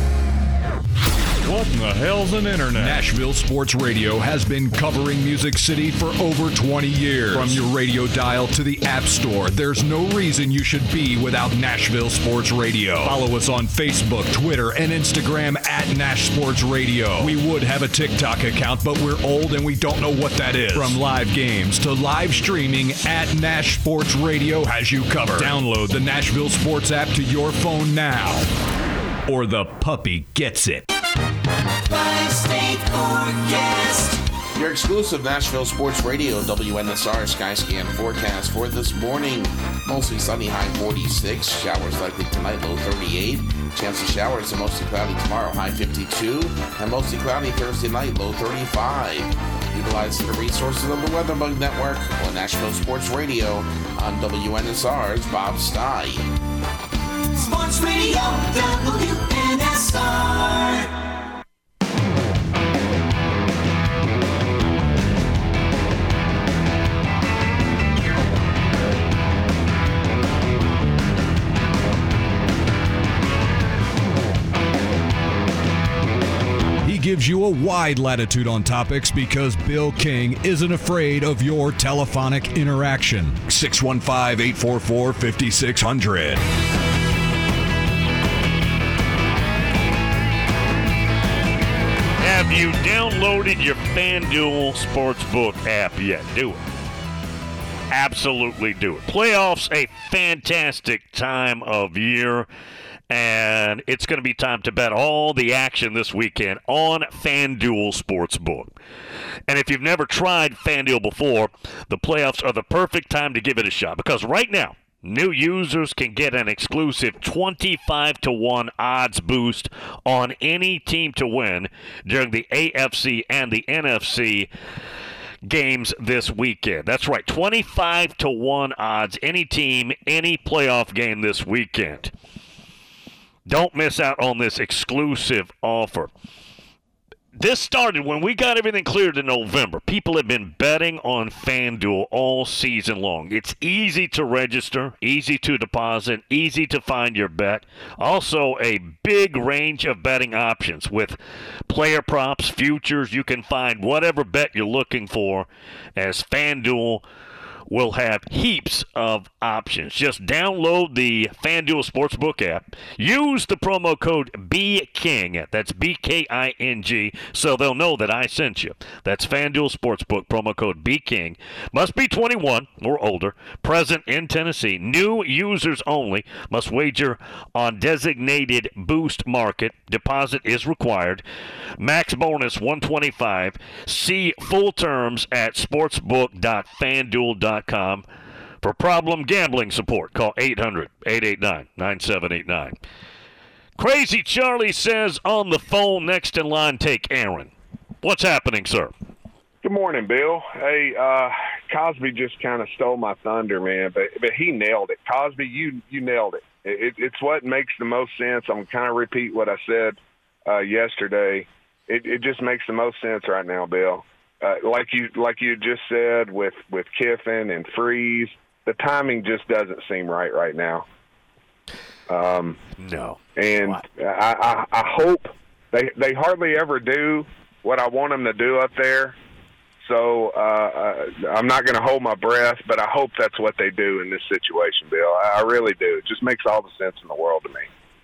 What in the hell's an internet? Nashville Sports Radio has been covering Music City for over 20 years. From your radio dial to the App Store, there's no reason you should be without Nashville Sports Radio. Follow us on Facebook, Twitter, and Instagram at Nash Sports Radio. We would have a TikTok account, but we're old and we don't know what that is. From live games to live streaming, at Nash Sports Radio has you covered. Download the Nashville Sports app to your phone now, or the puppy gets it. Five-state forecast. Your exclusive Nashville Sports Radio WNSR Skyscan forecast for this morning. Mostly sunny, high 46. Showers likely tonight, low 38. Chance of showers and mostly cloudy tomorrow, high 52. And mostly cloudy Thursday night, low 35. Utilizing the resources of the WeatherBug Network on Nashville Sports Radio on WNSR's Bob Stein. Sports Radio WNSR. Gives you a wide latitude on topics because Bill King isn't afraid of your telephonic interaction. 615-844-5600. Have you downloaded your FanDuel Sportsbook app yet? Do it. Absolutely do it. Playoffs, a fantastic time of year. And it's going to be time to bet all the action this weekend on FanDuel Sportsbook. And if you've never tried FanDuel before, the playoffs are the perfect time to give it a shot. Because right now, new users can get an exclusive 25-1 odds boost on any team to win during the AFC and the NFC games this weekend. That's right, 25-1 odds, any team, any playoff game this weekend. Don't miss out on this exclusive offer. This started when we got everything cleared in November. People have been betting on FanDuel all season long. It's easy to register, easy to deposit, easy to find your bet. Also, a big range of betting options with player props, futures. You can find whatever bet you're looking for as FanDuel will have heaps of options. Just download the FanDuel Sportsbook app. Use the promo code BKING. That's BKING, so they'll know that I sent you. That's FanDuel Sportsbook, promo code BKING. Must be 21 or older. Present in Tennessee. New users only. Must wager on designated boost market. Deposit is required. Max bonus $125. See full terms at sportsbook.fanduel.com. For problem gambling support, call 800-889-9789. Crazy Charlie says on the phone next in line, take Aaron. What's happening, sir? Good morning, Bill. Hey, Cosby just kind of stole my thunder, man, but he nailed it. Cosby, you nailed it. It's what makes the most sense. I'm kind of repeat what I said yesterday. It just makes the most sense right now, Bill. Like you just said with Kiffin and Freeze, the timing just doesn't seem right now. No. And I hope they hardly ever do what I want them to do up there. So I'm not going to hold my breath, but I hope that's what they do in this situation, Bill. I really do. It just makes all the sense in the world to me.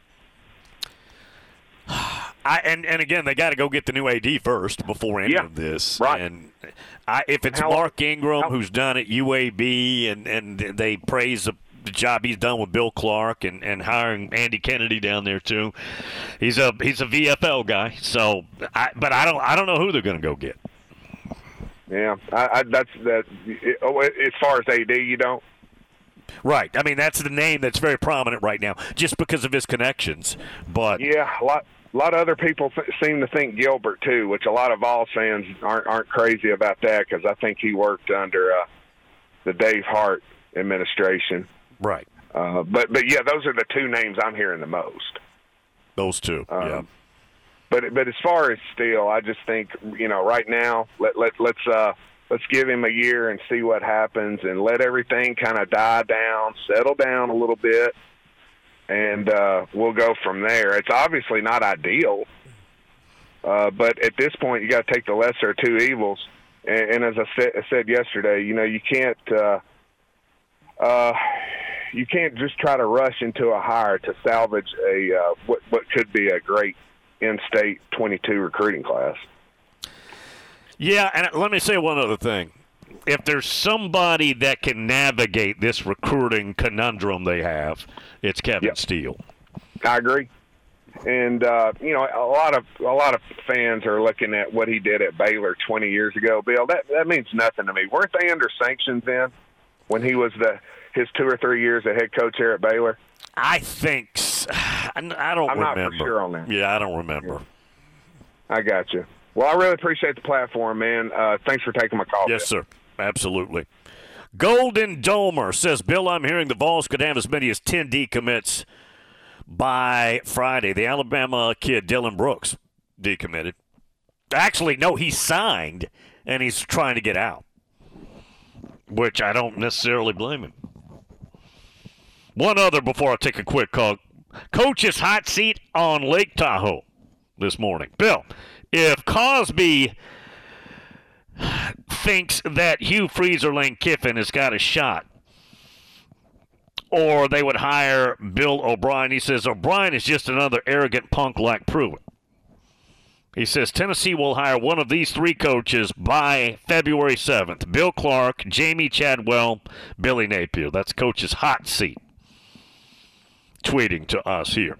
And again, they got to go get the new AD first before any of this. Right. And if it's Mark Ingram who's done it, UAB, and they praise the job he's done with Bill Clark and hiring Andy Kennedy down there too. He's a VFL guy. So, but I don't know who they're going to go get. Yeah, that's that. As far as AD, you don't. Right. I mean, that's the name that's very prominent right now, just because of his connections. But yeah, a lot of other people seem to think Gilbert too, which a lot of Vols fans aren't crazy about that because I think he worked under the Dave Hart administration. Right. But yeah, those are the two names I'm hearing the most. Those two. Yeah. But as far as Steele, I just think right now let's give him a year and see what happens and let everything kind of die down, settle down a little bit, and we'll go from there. It's obviously not ideal, but at this point you got to take the lesser of two evils. And as I said yesterday, you can't just try to rush into a hire to salvage what could be a great in-state 22 recruiting class. Yeah, and let me say one other thing. If there's somebody that can navigate this recruiting conundrum they have, it's Kevin Steele. I agree. And a lot of fans are looking at what he did at Baylor 20 years ago. Bill, that means nothing to me. Weren't they under sanctions then when he was his 2 or 3 years as head coach here at Baylor? I think I don't remember. I'm not for sure on that. Yeah, I don't remember. I got you. Well, I really appreciate the platform, man. Thanks for taking my call. Yes, sir. Absolutely. Golden Domer says, Bill, I'm hearing the Vols could have as many as 10 decommits by Friday. The Alabama kid, Dylan Brooks, decommitted. Actually, no, he signed, and he's trying to get out, which I don't necessarily blame him. One other before I take a quick call. Coach's hot seat on Lake Tahoe this morning. Bill, if Cosby thinks that Hugh Freeze or Lane Kiffin has got a shot, or they would hire Bill O'Brien, he says O'Brien is just another arrogant punk like Pruitt. He says Tennessee will hire one of these three coaches by February 7th. Bill Clark, Jamie Chadwell, Billy Napier. That's Coach's hot seat. Tweeting to us here.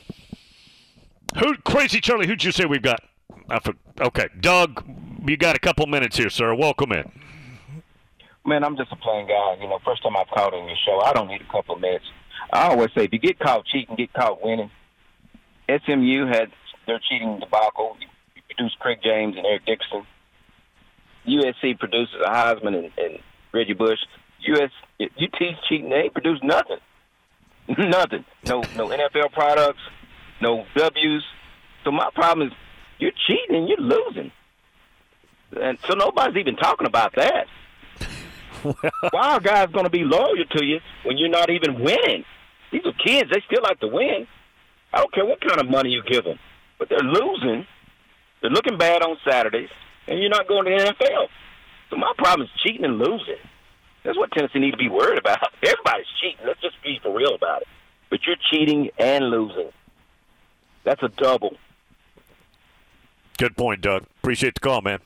Crazy Charlie, who'd you say we've got? Okay, Doug, you got a couple minutes here, sir. Welcome in. Man, I'm just a plain guy. First time I've called on your show. I don't need a couple of minutes. I always say, if you get caught cheating, get caught winning. SMU had their cheating debacle. You produced Craig James and Eric Dixon. USC produces a Heisman and Reggie Bush. UT's cheating. They ain't produced nothing. Nothing. No NFL products, no W's. So my problem is you're cheating and you're losing. And so nobody's even talking about that. Why are guys going to be loyal to you when you're not even winning? These are kids. They still like to win. I don't care what kind of money you give them. But they're losing. They're looking bad on Saturdays, and you're not going to the NFL. So my problem is cheating and losing. That's what Tennessee need to be worried about. Everybody's cheating. Let's just be for real about it. But you're cheating and losing. That's a double. Good point, Doug. Appreciate the call, man.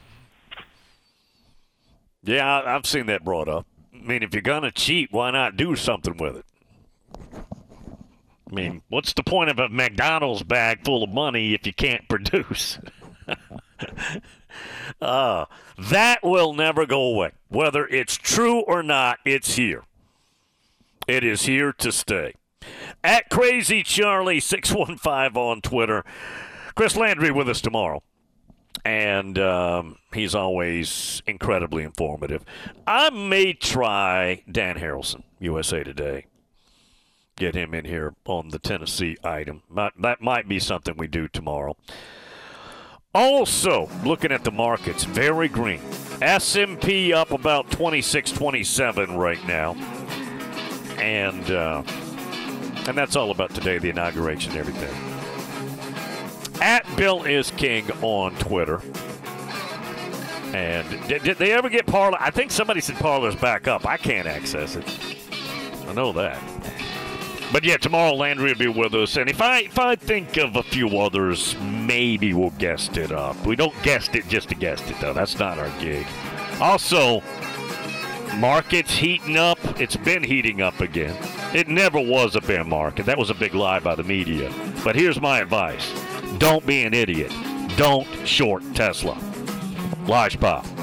Yeah, I've seen that brought up. I mean, if you're going to cheat, why not do something with it? I mean, what's the point of a McDonald's bag full of money if you can't produce? That will never go away. Whether it's true or not, it's here. It is here to stay. At Crazy Charlie 615 on Twitter. Chris Landry with us tomorrow. And he's always incredibly informative. I may try Dan Harrelson, USA Today. Get him in here on the Tennessee item. That might be something we do tomorrow. Also, looking at the markets, very green. S&P up about 26, 27 right now. And that's all about today, the inauguration and everything. At Bill is King on Twitter. And did they ever get Parler? I think somebody said Parler's back up. I can't access it. I know that. But yeah, tomorrow Landry will be with us. And if I think of a few others, maybe we'll guest it up. We don't guest it just to guest it, though. That's not our gig. Also, market's heating up. It's been heating up again. It never was a bear market. That was a big lie by the media. But here's my advice. Don't be an idiot. Don't short Tesla. Lodge Pop.